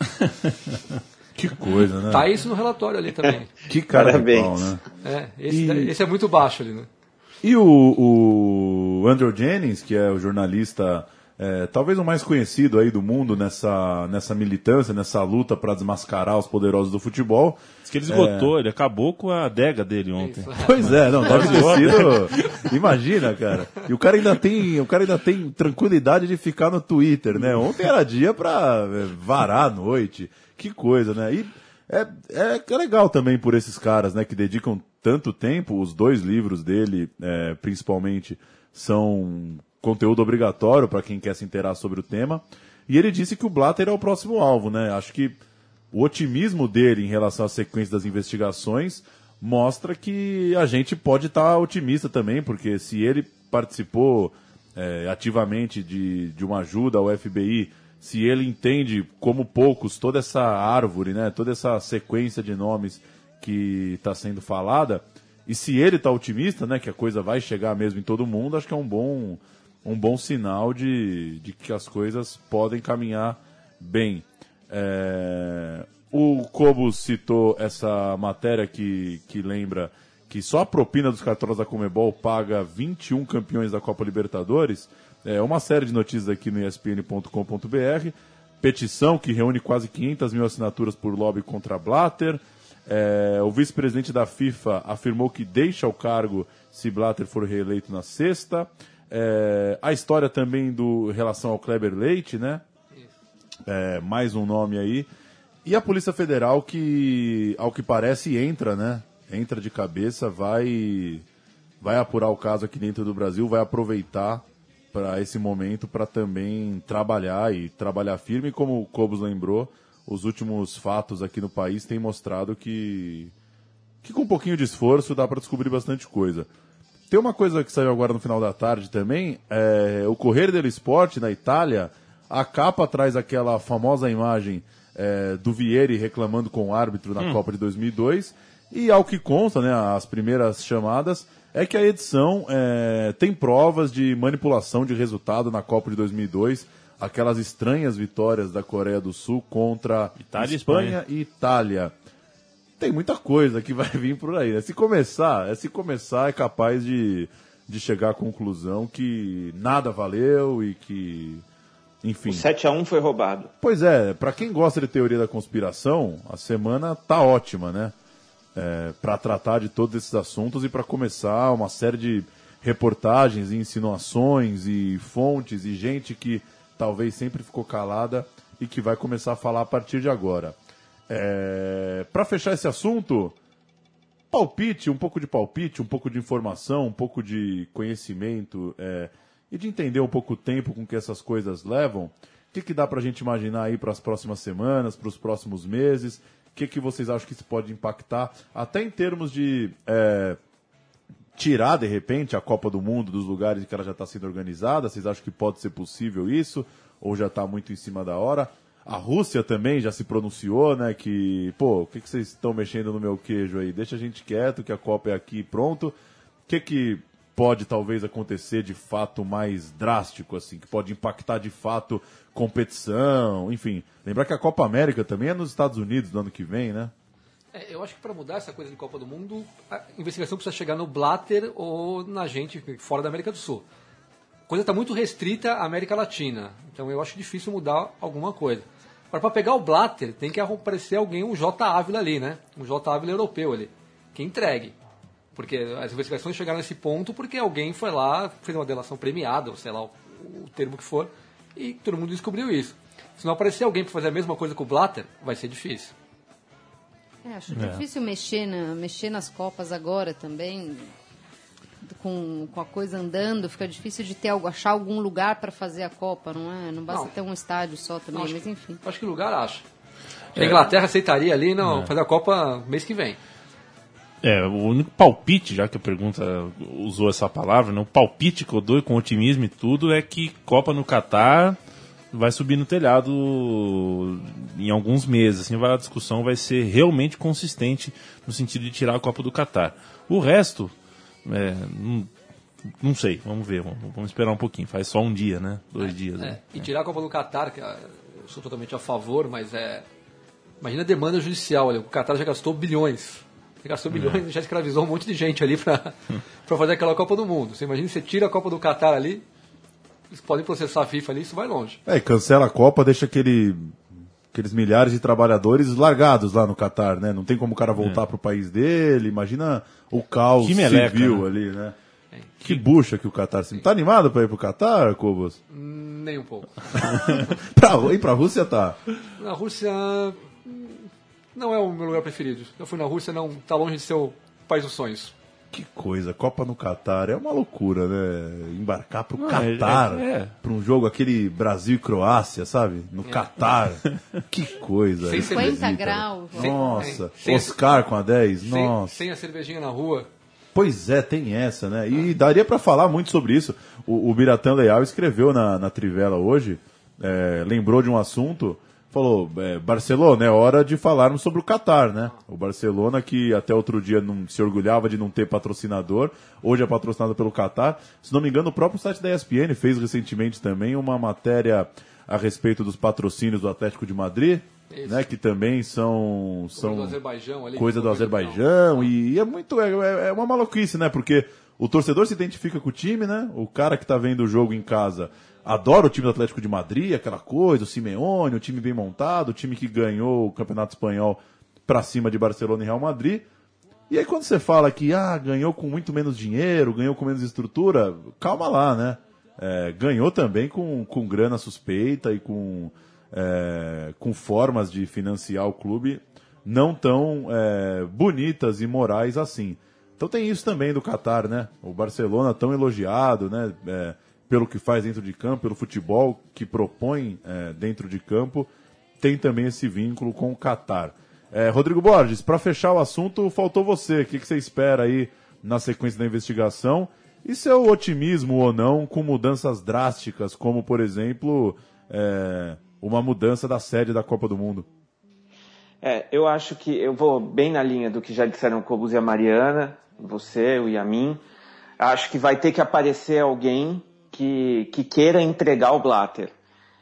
Que coisa, né? Tá isso no relatório ali também. Que cara Parabéns. de pau, né? É, esse, E- esse é muito baixo ali, né? E o, o Andrew Jennings, que é o jornalista, é, talvez o mais conhecido aí do mundo nessa, nessa militância, nessa luta para desmascarar os poderosos do futebol. Diz que ele esgotou, ele acabou com a adega dele ontem. Isso. Pois é, não, deve ter sido. Imagina, cara. E o cara ainda tem, o cara ainda tem tranquilidade de ficar no Twitter, né? Ontem era dia pra é, varar a noite. Que coisa, né? E é, é legal também por esses caras, né, que dedicam tanto tempo. Os dois livros dele, é, principalmente, são conteúdo obrigatório para quem quer se inteirar sobre o tema. E ele disse que o Blatter é o próximo alvo, né? Acho que o otimismo dele em relação à sequência das investigações mostra que a gente pode estar otimista também, porque se ele participou é, ativamente de, de uma ajuda ao F B I, se ele entende como poucos toda essa árvore, né, toda essa sequência de nomes que está sendo falada, e se ele está otimista, né, que a coisa vai chegar mesmo em todo mundo, acho que é um bom, um bom sinal de, de que as coisas podem caminhar bem. É... O Cobos citou essa matéria que, que lembra que só a propina dos cartões da Conmebol paga vinte e um campeões da Copa Libertadores. É uma série de notícias aqui no E S P N ponto com ponto B R. Petição que reúne quase quinhentas mil assinaturas por lobby contra Blatter. É, o vice-presidente da FIFA afirmou que deixa o cargo se Blatter for reeleito na sexta. É, a história também do em relação ao Kleber Leite, né? É, mais um nome aí. E a Polícia Federal que, ao que parece, entra, né? Entra de cabeça, vai, vai apurar o caso aqui dentro do Brasil, vai aproveitar para esse momento para também trabalhar e trabalhar firme. Como o Cobos lembrou, os últimos fatos aqui no país têm mostrado que, que com um pouquinho de esforço dá para descobrir bastante coisa. Tem uma coisa que saiu agora no final da tarde também, é, o Corriere dello Sport, na Itália, a capa traz aquela famosa imagem é, do Vieri reclamando com o árbitro na hum. Copa de dois mil e dois, e ao que consta, né, as primeiras chamadas, é que a edição é, tem provas de manipulação de resultado na Copa de dois mil e dois, aquelas estranhas vitórias da Coreia do Sul contra Itália, Espanha, Espanha e Itália. Tem muita coisa que vai vir por aí, né? Se começar, é, se começar é capaz de, de chegar à conclusão que nada valeu e que, enfim... O sete a um foi roubado. Pois é, para quem gosta de teoria da conspiração, a semana tá ótima, né? É, para tratar de todos esses assuntos e para começar uma série de reportagens e insinuações e fontes e gente que talvez sempre ficou calada e que vai começar a falar a partir de agora. É, para fechar esse assunto, palpite, um pouco de palpite, um pouco de informação, um pouco de conhecimento é, e de entender um pouco o tempo com que essas coisas levam. O que, que dá para a gente imaginar aí para as próximas semanas, para os próximos meses? O que, que vocês acham que isso pode impactar? Até em termos de é, tirar, de repente, a Copa do Mundo dos lugares que ela já está sendo organizada. Vocês acham que pode ser possível isso? Ou já está muito em cima da hora? A Rússia também já se pronunciou, né? Que, pô, o que, que vocês estão mexendo no meu queijo aí? Deixa a gente quieto, que a Copa é aqui pronto. O que, que pode talvez acontecer de fato mais drástico, assim? Que pode impactar de fato competição, enfim. Lembrar que a Copa América também é nos Estados Unidos no ano que vem, né? É, eu acho que para mudar essa coisa de Copa do Mundo, a investigação precisa chegar no Blatter ou na gente fora da América do Sul. A coisa está muito restrita à América Latina, então eu acho difícil mudar alguma coisa. Agora, para pegar o Blatter, tem que aparecer alguém, um J. Ávila ali, né? Um J. Ávila europeu ali, que entregue. Porque as investigações chegaram nesse ponto porque alguém foi lá, fez uma delação premiada, ou sei lá o, o termo que for, e todo mundo descobriu isso. Se não aparecer alguém para fazer a mesma coisa com o Blatter, vai ser difícil. É, acho é. difícil mexer, na, mexer nas Copas agora também, com, com a coisa andando, fica difícil de ter algo, achar algum lugar para fazer a Copa, não é? Não basta não. ter um estádio só também, não, mas que, enfim. Acho que lugar acha. É. A Inglaterra aceitaria ali, não, é. fazer a Copa mês que vem. É, o único palpite, já que a pergunta usou essa palavra, né, o palpite que eu dou com otimismo e tudo é que Copa no Catar vai subir no telhado em alguns meses. Assim, a discussão vai ser realmente consistente no sentido de tirar a Copa do Catar. O resto, é, não, não sei, vamos ver, vamos, vamos esperar um pouquinho. Faz só um dia, né? Dois é, dias. É. Né? E tirar a Copa do Catar, que eu sou totalmente a favor, mas é... Imagina a demanda judicial, olha, o Catar já gastou bilhões. Já gastou bilhões e é. já escravizou um monte de gente ali para fazer aquela Copa do Mundo. Você imagina, você tira a Copa do Catar ali, eles podem processar a FIFA ali, isso vai longe. É, e cancela a Copa, deixa aquele, aqueles milhares de trabalhadores largados lá no Catar, né? Não tem como o cara voltar é. pro país dele, imagina o caos que meleca, civil né? ali, né? É. Que bucha que o Catar... Sim. Tá animado para ir pro Catar, Cobos? Nem um pouco. pra, e pra Rússia tá? Na Rússia... não é o meu lugar preferido. Eu fui na Rússia, não tá longe de ser o país dos sonhos. Que coisa, Copa no Catar é uma loucura, né? Embarcar pro ah, Catar, é, é. pra um jogo aquele Brasil e Croácia, sabe? No é. Catar. Que coisa. cinquenta graus. Nossa, sem, Oscar com a dez, sem, nossa. Sem a cervejinha na rua. Pois é, tem essa, né? E daria para falar muito sobre isso. O, o Biratã Leal escreveu na, na Trivela hoje, é, lembrou de um assunto, falou, é, Barcelona, é hora de falarmos sobre o Qatar, né? O Barcelona, que até outro dia não se orgulhava de não ter patrocinador, hoje é patrocinado pelo Qatar. Se não me engano, o próprio site da E S P N fez recentemente também uma matéria a respeito dos patrocínios do Atlético de Madrid, né, que também são, são do Azerbaijão, ali, coisa do Azerbaijão, e, e é muito é, é uma maluquice, né? Porque o torcedor se identifica com o time, né? O cara que tá vendo o jogo em casa adora o time do Atlético de Madrid, aquela coisa, o Simeone, o time bem montado, o time que ganhou o Campeonato Espanhol pra cima de Barcelona e Real Madrid. E aí quando você fala que ah, ganhou com muito menos dinheiro, ganhou com menos estrutura, calma lá, né? É, ganhou também com, com grana suspeita e com É, com formas de financiar o clube não tão é, bonitas e morais assim. Então tem isso também do Qatar, né? O Barcelona tão elogiado, né? É, pelo que faz dentro de campo, pelo futebol que propõe é, dentro de campo, tem também esse vínculo com o Qatar. É, Rodrigo Borges, para fechar o assunto, faltou você. O que, que você espera aí na sequência da investigação? E seu otimismo ou não com mudanças drásticas, como por exemplo... É, uma mudança da sede da Copa do Mundo? É, eu acho que eu vou bem na linha do que já disseram o Cobos e a Mariana, você, o Yamin. Acho que vai ter que aparecer alguém que, que queira entregar o Blatter.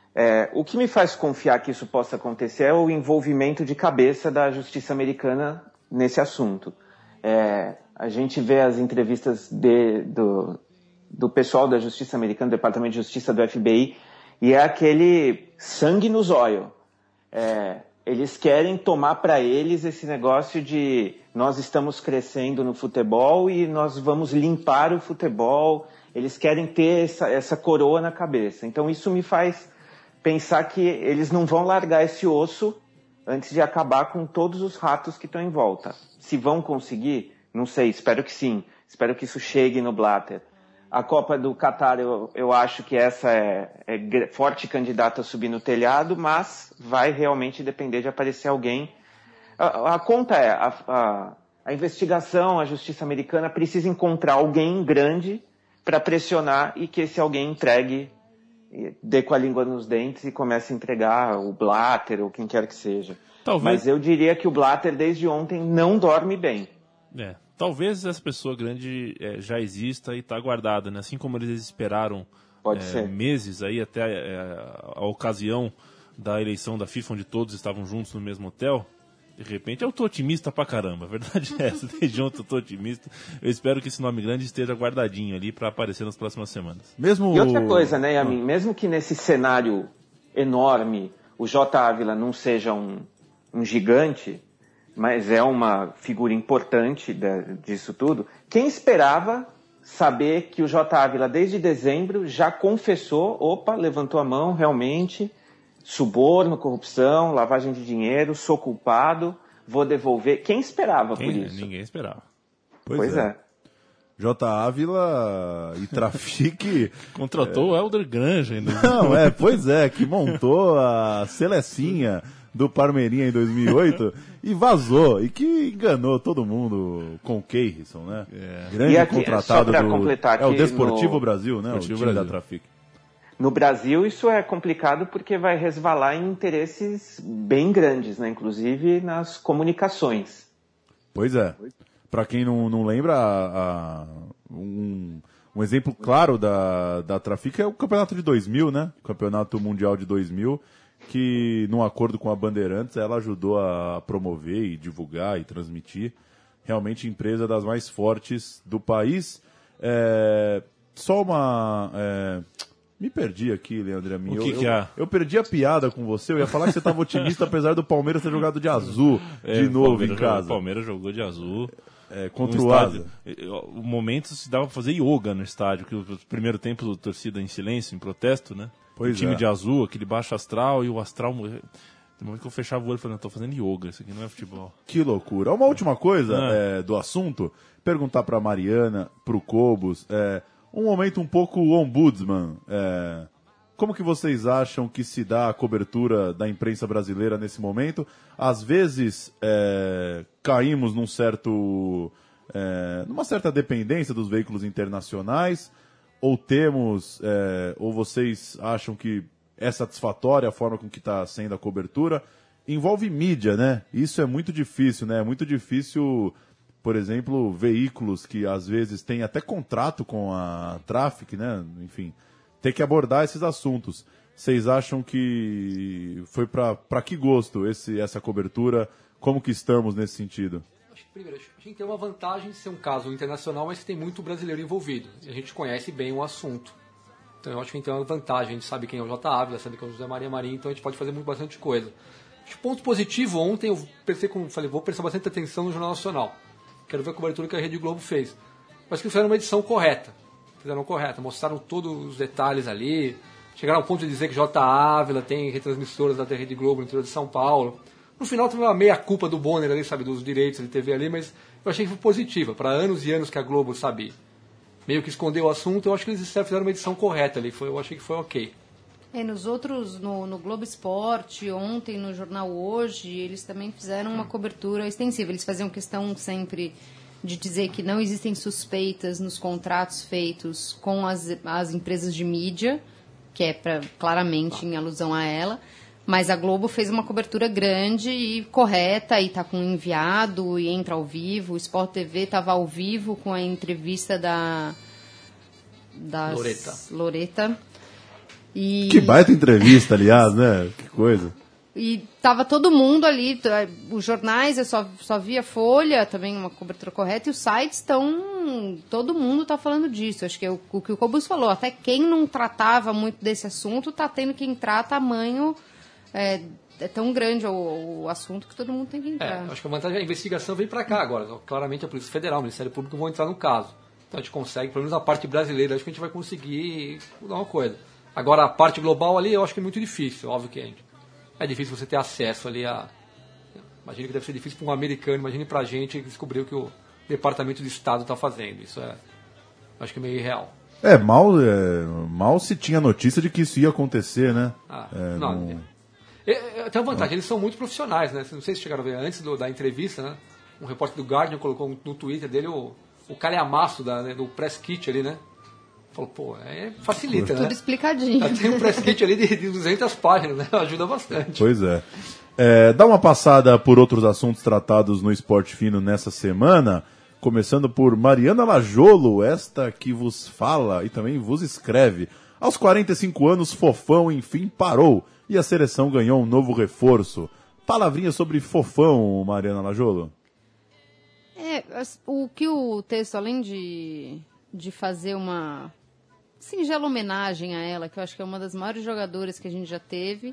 É, o que me faz confiar que isso possa acontecer é o envolvimento de cabeça da justiça americana nesse assunto. É, a gente vê as entrevistas de, do, do pessoal da justiça americana, do Departamento de Justiça do F B I, e é aquele sangue nos olhos. É, eles querem tomar para eles esse negócio de nós estamos crescendo no futebol e nós vamos limpar o futebol. Eles querem ter essa, essa coroa na cabeça. Então isso me faz pensar que eles não vão largar esse osso antes de acabar com todos os ratos que estão em volta. Se vão conseguir, não sei, espero que sim. Espero que isso chegue no Blatter. A Copa do Qatar, eu, eu acho que essa é, é forte candidata a subir no telhado, mas vai realmente depender de aparecer alguém. A, a conta é, a, a, a investigação, a justiça americana precisa encontrar alguém grande para pressionar e que esse alguém entregue, dê com a língua nos dentes e comece a entregar o Blatter ou quem quer que seja. Talvez... Mas eu diria que o Blatter, desde ontem, não dorme bem. É. Talvez essa pessoa grande é, já exista e está guardada, né? Assim como eles esperaram é, meses aí até é, a ocasião da eleição da FIFA, onde todos estavam juntos no mesmo hotel. De repente, eu tô otimista pra caramba, a verdade é essa. Desde ontem eu tô otimista. Eu espero que esse nome grande esteja guardadinho ali para aparecer nas próximas semanas. Mesmo e outra coisa, né, Yamin? Mesmo que nesse cenário enorme o J. Ávila não seja um, um gigante, mas é uma figura importante de, disso tudo. Quem esperava saber que o J. Ávila, desde dezembro, já confessou, opa, levantou a mão, realmente, suborno, corrupção, lavagem de dinheiro, sou culpado, vou devolver. Quem esperava Quem, por isso? Ninguém esperava. Pois, pois é. é. J. Ávila e Trafique... Contratou é... o Helder Granger. Né? Não, é, pois é, que montou a Celecinha do Parmeirinha em dois mil e oito e vazou, e que enganou todo mundo com o Keirson, né? É. Grande e aqui, contratado só do... completar é o Desportivo no... Brasil, né? Desportivo o time Brasil. da Trafique. No Brasil isso é complicado porque vai resvalar em interesses bem grandes, né? Inclusive nas comunicações. Pois é. Para quem não, não lembra, a, a, um, um exemplo claro da, da Trafique é o campeonato de dois mil, né? O campeonato mundial de dois mil, que num acordo com a Bandeirantes ela ajudou a promover e divulgar e transmitir. Realmente empresa das mais fortes do país. É, só uma... É, me perdi aqui, Leandro Amin. O que eu, que eu, é? eu perdi a piada com você. Eu ia falar que você estava otimista, apesar do Palmeiras ter jogado de azul É, de novo em jogou, casa. O Palmeiras jogou de azul. É, contra no o estádio. Asa. O momento se dava pra fazer yoga no estádio, que o primeiro tempo a torcida em silêncio, em protesto, né? Pois o time é. de azul, aquele baixo astral, e o astral... Tem um momento que eu fechava o olho e falei, não, tô fazendo yoga, isso aqui não é futebol. Que loucura. Uma última coisa Ah. é, do assunto, perguntar pra Mariana, pro Cobos, é, um momento um pouco ombudsman. É, como que vocês acham que se dá a cobertura da imprensa brasileira nesse momento? Às vezes é, caímos num certo é, numa certa dependência dos veículos internacionais? Ou temos, é, ou vocês acham que é satisfatória a forma com que está sendo a cobertura? Envolve mídia, né? Isso é muito difícil, né? É muito difícil, por exemplo, veículos que às vezes têm até contrato com a Traffic, né? Enfim, ter que abordar esses assuntos. Vocês acham que foi para que gosto esse, essa cobertura? Como que estamos nesse sentido? Acho que, primeiro, a gente tem uma vantagem de ser um caso internacional, mas que tem muito brasileiro envolvido. E a gente conhece bem o assunto. Então eu acho que a gente tem uma vantagem. A gente sabe quem é o J. Ávila, sabe quem é o José Maria Marinho, então a gente pode fazer muito, bastante coisa. Acho que ponto positivo, ontem eu pensei, como falei, vou prestar bastante atenção no Jornal Nacional. Quero ver a cobertura que a Rede Globo fez. Mas que fizeram uma edição correta. Fizeram correta, mostraram todos os detalhes ali. Chegaram ao ponto de dizer que J. Ávila tem retransmissoras da Rede Globo no interior de São Paulo. No final teve uma meia-culpa do Bonner ali, sabe, dos direitos de T V ali, mas eu achei que foi positiva. Para anos e anos que a Globo, sabe, meio que escondeu o assunto, eu acho que eles fizeram uma edição correta ali. Foi, eu achei que foi ok. É, nos outros, no, no Globo Esporte, ontem no Jornal Hoje, eles também fizeram uma cobertura extensiva. Eles faziam questão sempre de dizer que não existem suspeitas nos contratos feitos com as, as empresas de mídia, que é pra, claramente em alusão a ela, mas a Globo fez uma cobertura grande e correta, e está com um enviado, e entra ao vivo. O Sport T V estava ao vivo com a entrevista da... da Loreta. Loreta. E... Que baita entrevista, aliás, né? Que coisa. E tava todo mundo ali, os jornais, eu só, só via Folha, também uma cobertura correta, e os sites estão... Todo mundo está falando disso. Acho que é o, o que o Cobus falou. Até quem não tratava muito desse assunto está tendo que entrar, tamanho... É, é tão grande o, o assunto que todo mundo tem que entrar. É, acho que a vantagem é a investigação vem para cá agora. Claramente a Polícia Federal, o Ministério Público vão entrar no caso. Então a gente consegue, pelo menos a parte brasileira, acho que a gente vai conseguir mudar uma coisa. Agora a parte global ali eu acho que é muito difícil, óbvio que é. É difícil você ter acesso ali a... Imagino que deve ser difícil para um americano, imagine para a gente que descobriu que o Departamento de Estado está fazendo. Isso é, acho que é meio irreal. É, mal, é, mal se tinha notícia de que isso ia acontecer, né? Ah, é, não... não... É, é, tem uma vantagem, eles são muito profissionais, né? Não sei se chegaram a ver antes do, da entrevista, né? Um repórter do Guardian colocou no Twitter dele o, o calhamaço da, né, do press kit ali, né? Falou, pô, é, facilita, Tudo né? explicadinho. Já tem um press kit ali de, de duzentas páginas, né? Ajuda bastante. Pois é. é. Dá uma passada por outros assuntos tratados no Esporte Fino nessa semana, começando por Mariana Lajolo, esta que vos fala e também vos escreve. Aos quarenta e cinco anos, Fofão enfim parou e a seleção ganhou um novo reforço. Palavrinha sobre Fofão, Mariana Lajolo. É, o que o texto, além de, de fazer uma singela homenagem a ela, que eu acho que é uma das maiores jogadoras que a gente já teve,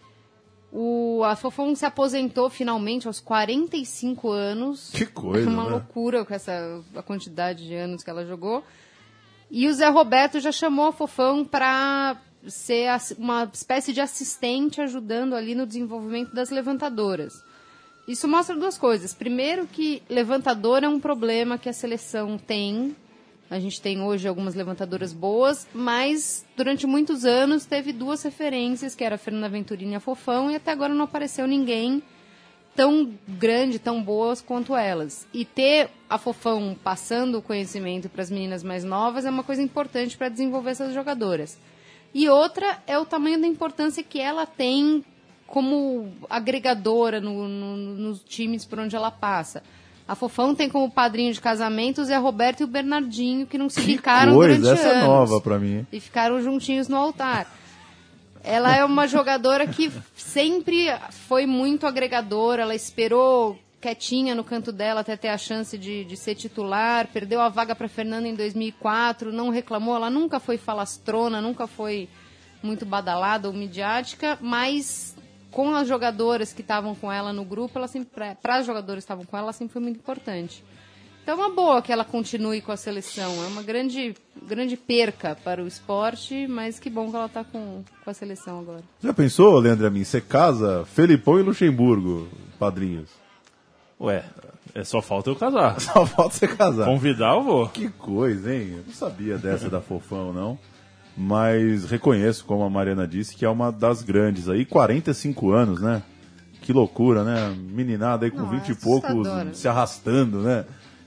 o, a Fofão se aposentou finalmente aos quarenta e cinco anos. Que coisa, uma né? loucura com essa a quantidade de anos que ela jogou. E o Zé Roberto já chamou a Fofão para ser uma espécie de assistente ajudando ali no desenvolvimento das levantadoras. Isso mostra duas coisas. Primeiro, que levantador é um problema que a seleção tem. A gente tem hoje algumas levantadoras boas, mas durante muitos anos teve duas referências, que era a Fernanda Venturini e a Fofão, e até agora não apareceu ninguém tão grande, tão boas quanto elas. E ter a Fofão passando o conhecimento para as meninas mais novas é uma coisa importante para desenvolver essas jogadoras. E outra é o tamanho da importância que ela tem como agregadora no, no, nos times por onde ela passa. A Fofão tem como padrinho de casamento o Zé Roberto e o Bernardinho, que não se bicaram coisa, durante essa anos. É nova para mim. E ficaram juntinhos no altar. Ela é uma jogadora que sempre foi muito agregadora, ela esperou quietinha no canto dela até ter a chance de, de ser titular, perdeu a vaga para Fernanda em dois mil e quatro, não reclamou, ela nunca foi falastrona, nunca foi muito badalada ou midiática, mas com as jogadoras que estavam com ela no grupo, ela sempre, para as jogadoras que estavam com ela, ela sempre foi muito importante. Então é uma boa que ela continue com a seleção, é uma grande, grande perca para o esporte, mas que bom que ela está com, com a seleção agora. Já pensou, Leandro Amin, você casa Felipão e Luxemburgo, padrinhos? Ué, é só falta eu casar. Só falta você casar. Convidar eu vou. Que coisa, hein? Eu não sabia dessa da Fofão, não. Mas reconheço, como a Mariana disse, que é uma das grandes aí. quarenta e cinco anos, né? Que loucura, né? Meninada aí com Não, vinte é e poucos assustadora. se arrastando, né?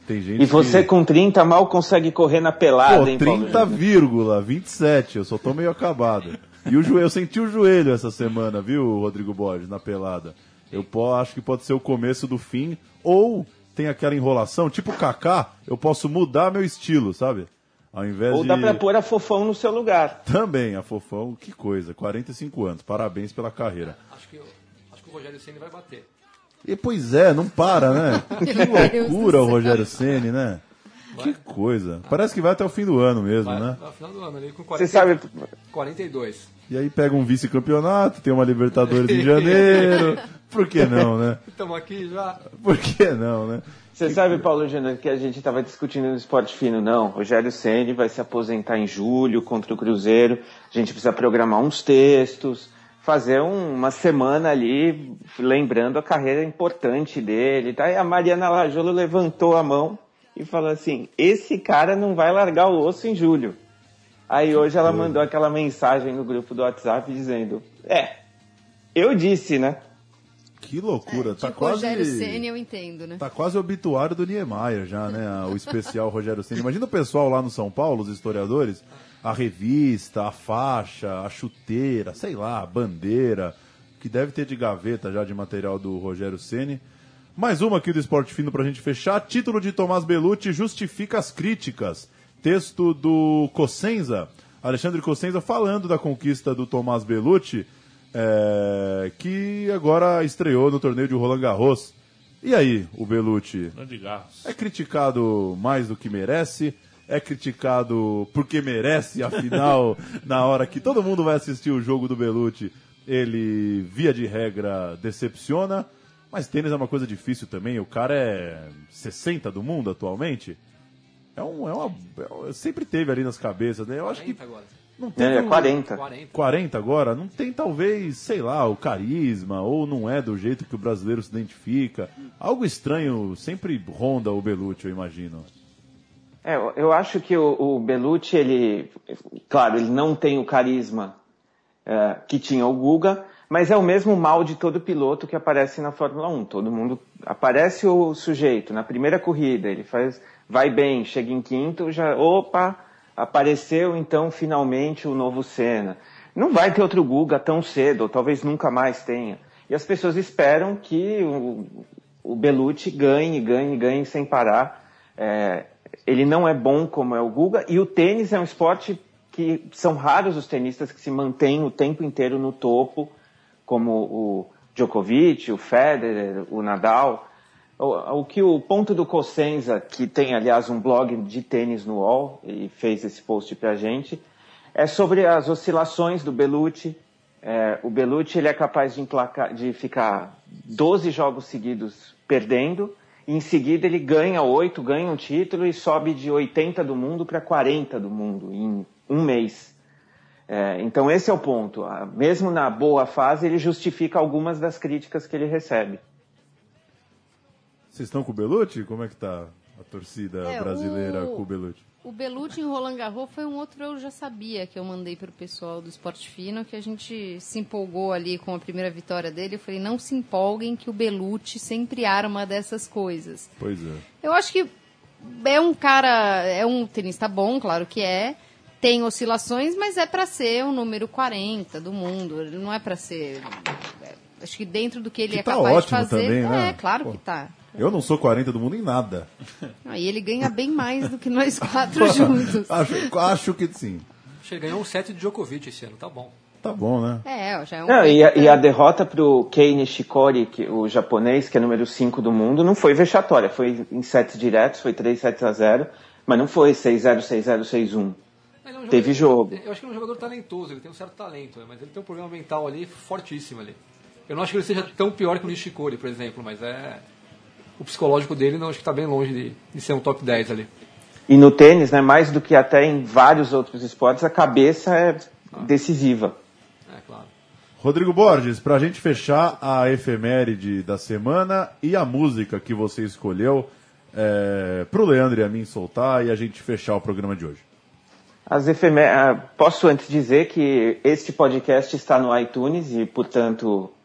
Tem gente E você que... com trinta mal consegue correr na pelada, Pô, hein, Paulo? trinta, vinte e sete, eu só tô meio acabado. E o joelho, eu senti o joelho essa semana, viu, Rodrigo Borges, na pelada. Eu po- acho que pode ser o começo do fim, ou tem aquela enrolação, tipo Kaká, eu posso mudar meu estilo, sabe? Ao invés Ou de... dá pra pôr a Fofão no seu lugar. Também, a Fofão, que coisa, quarenta e cinco anos, parabéns pela carreira. Acho que, acho que o Rogério Ceni vai bater. E pois é, não para, né? Que loucura o Rogério Ceni, né? Que coisa. Parece que vai até o fim do ano mesmo, Vai né? no final do ano ali com Você quarenta, sabe, quarenta e dois. E aí pega um vice-campeonato, tem uma Libertadores em janeiro. Por que não, né? Estamos aqui já. Por que não, né? você sabe, Paulo Júnior, que a gente estava discutindo no Esporte Fino, não. Rogério Ceni vai se aposentar em julho contra o Cruzeiro. A gente precisa programar uns textos, fazer um- uma semana ali, lembrando a carreira importante dele. Tá? E a Mariana Lajolo levantou a mão e falou assim, esse cara não vai largar o osso em julho. Aí hoje ela mandou aquela mensagem no grupo do WhatsApp dizendo, é, eu disse, né? Que loucura. É, tá tipo, quase... Rogério Ceni eu entendo, né? Tá quase o obituário do Niemeyer já, né? O especial Rogério Ceni. Imagina o pessoal lá no São Paulo, os historiadores, a revista, a faixa, a chuteira, sei lá, a bandeira, que deve ter de gaveta já de material do Rogério Ceni. Mais uma aqui do Esporte Fino pra gente fechar. Título de Tomás Bellucci justifica as críticas. Texto do Cossenza, Alexandre Cossenza, falando da conquista do Tomás Bellucci, é, que agora estreou no torneio de Roland Garros. E aí, o Bellucci? Grande Garros. É criticado mais do que merece? É criticado porque merece, afinal, na hora que todo mundo vai assistir o jogo do Bellucci, ele, via de regra, decepciona. Mas tênis é uma coisa difícil também. O cara é sessenta do mundo atualmente. É um, é uma, é- sempre teve ali nas cabeças, né? Eu acho que quarenta agora. não tem É, um- quarenta. quarenta. quarenta agora, não tem talvez, sei lá, o carisma, ou não é do jeito que o brasileiro se identifica. Algo estranho sempre ronda o Bellucci, eu imagino. É, eu- eu acho que o, o Bellucci, ele, claro, ele não tem o carisma é, que tinha o Guga, mas é o mesmo mal de todo piloto que aparece na Fórmula um. Todo mundo aparece o sujeito na primeira corrida, ele faz, vai bem, chega em quinto, já, opa, apareceu então finalmente o novo Senna. Não vai ter outro Guga tão cedo, ou talvez nunca mais tenha. E as pessoas esperam que o, o Bellucci ganhe, ganhe, ganhe sem parar. É, ele não é bom como é o Guga, e o tênis é um esporte que são raros os tenistas que se mantêm o tempo inteiro no topo, como o Djokovic, o Federer, o Nadal. O, o que o ponto do Cossenza, que tem, aliás, um blog de tênis no U O L, e fez esse post pra gente, é sobre as oscilações do Bellucci. É, o Bellucci ele é capaz de, emplacar, de ficar doze jogos seguidos perdendo, e em seguida ele ganha oito, ganha um título e sobe de oitenta do mundo para quarenta do mundo em um mês. É, então esse é o ponto. Ah, mesmo na boa fase, ele justifica algumas das críticas que ele recebe. Vocês estão com o Bellucci? Como é que tá a torcida É, brasileira o- com o Bellucci? O Bellucci em Roland Garros foi um outro eu já sabia, que eu mandei para o pessoal do Esporte Fino, que a gente se empolgou ali com a primeira vitória dele. Eu falei, não se empolguem que o Bellucci sempre arma dessas coisas. Pois é. Eu acho que é um cara, é um tenista bom, claro que é. Tem oscilações, mas é para ser o número quarenta do mundo. Ele não é para ser... é, acho que dentro do que ele Que é tá capaz de ótimo fazer... também, né? É, claro Pô. que tá. Eu não sou quarenta do mundo em nada. Aí ele ganha bem mais do que nós quatro juntos. acho, acho que sim. Che- Ganhou um set de Djokovic esse ano, tá bom. Tá bom, né? É, já é um... Não, e, a, e a derrota para o Kei Nishikori, que, o japonês, que é número cinco do mundo, não foi vexatória. Foi em sets diretos, foi três sets a zero, mas não foi seis a zero, seis a zero, seis a um. Ele é um Teve jogo. Eu acho que ele é um jogador talentoso, ele tem um certo talento, né, mas ele tem um problema mental ali fortíssimo ali. Eu não acho que ele seja tão pior que o Nishikori, por exemplo, mas é... O psicológico dele não acho que está bem longe de, de ser um top dez ali. E no tênis, né, mais do que até em vários outros esportes, a cabeça é decisiva. É, claro. Rodrigo Borges, pra gente fechar a efeméride da semana e a música que você escolheu, é, pro Leandro e a mim soltar e a gente fechar o programa de hoje. As efemé... ah, Posso antes dizer que este podcast está no iTunes e, portanto,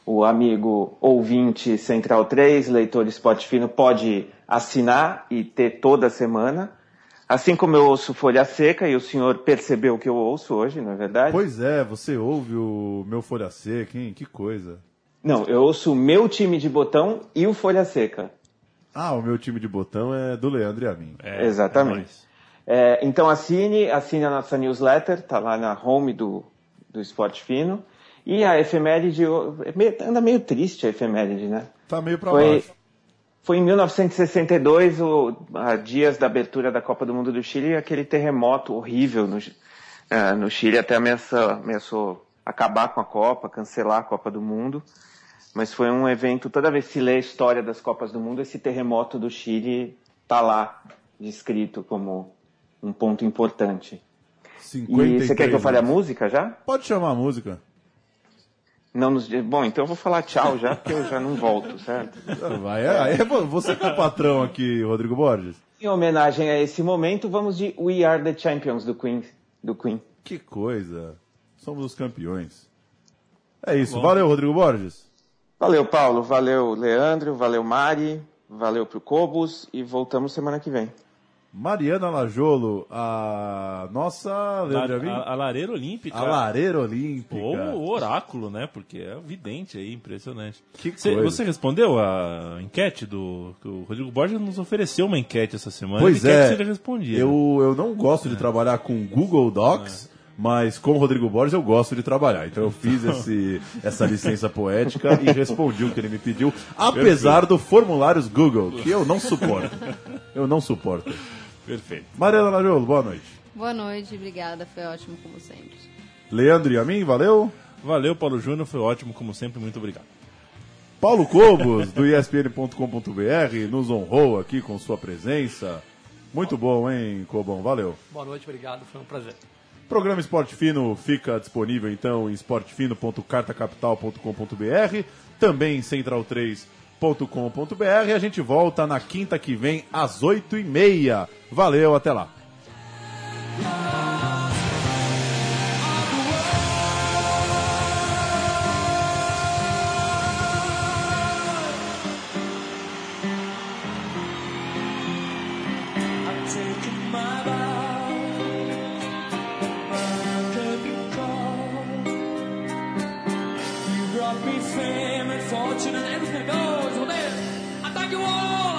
o amigo ouvinte Central três, leitor Esporte Fino, pode assinar e ter toda semana. Assim como eu ouço Folha Seca, e o senhor percebeu que eu ouço hoje, não é verdade? Pois é, você ouve o meu Folha Seca, hein? Que coisa. Não, eu ouço o meu time de botão e o Folha Seca. Ah, o meu time de botão é do Leandro e a mim. É, Exatamente. É, então assine, assine a nossa newsletter, tá lá na home do, do Esporte Fino. E a efeméride, anda meio triste a efeméride, né? Tá meio pra Foi, baixo. foi em mil novecentos e sessenta e dois, o, a dias da abertura da Copa do Mundo do Chile, aquele terremoto horrível no, uh, no Chile, até ameaçou, ameaçou acabar com a Copa, cancelar a Copa do Mundo. Mas foi um evento, toda vez que se lê a história das Copas do Mundo, esse terremoto do Chile tá lá, descrito como um ponto importante. E você quer que eu fale a música já? Pode chamar a música. Não nos... Bom, então eu vou falar tchau já, porque eu já não volto, certo? Vai, é, é você que é o patrão aqui, Rodrigo Borges. Em homenagem a esse momento, vamos de We Are The Champions, do Queen. Do Queen. Que coisa. Somos os campeões. É isso. Bom. Valeu, Rodrigo Borges. Valeu, Paulo. Valeu, Leandro. Valeu, Mari. Valeu pro Cobos. E voltamos semana que vem. Mariana Lajolo, a nossa... Lembra a, a, a lareira olímpica. A lareira olímpica. Ou o oráculo, né? Porque é vidente aí, impressionante. Que Cê, coisa. Você respondeu a enquete do... O Rodrigo Borges nos ofereceu uma enquete essa semana. Pois ele é. quer que seja respondida. Eu, eu não gosto de é. trabalhar com Google Docs, é. mas com o Rodrigo Borges eu gosto de trabalhar. Então eu fiz esse, essa licença poética e respondi o que ele me pediu, apesar Perfeito. do formulários Google, que eu não suporto. Eu não suporto. Perfeito. Mariana Lajolo, boa noite. Boa noite, obrigada, foi ótimo como sempre. Leandro e a mim, valeu? Valeu, Paulo Júnior, foi ótimo como sempre, muito obrigado. Paulo Cobos, do E S P N ponto com ponto B R, nos honrou aqui com sua presença. Muito bom, hein, Cobão? Valeu. Boa noite, obrigado, foi um prazer. O programa Esporte Fino fica disponível, então, em esportefino ponto carta capital ponto com ponto B R, também em central três ponto com ponto B R. A gente volta na quinta que vem, às oito e meia. Valeu, até lá. Fame and fortune and everything goes. Well, then, I thank you all.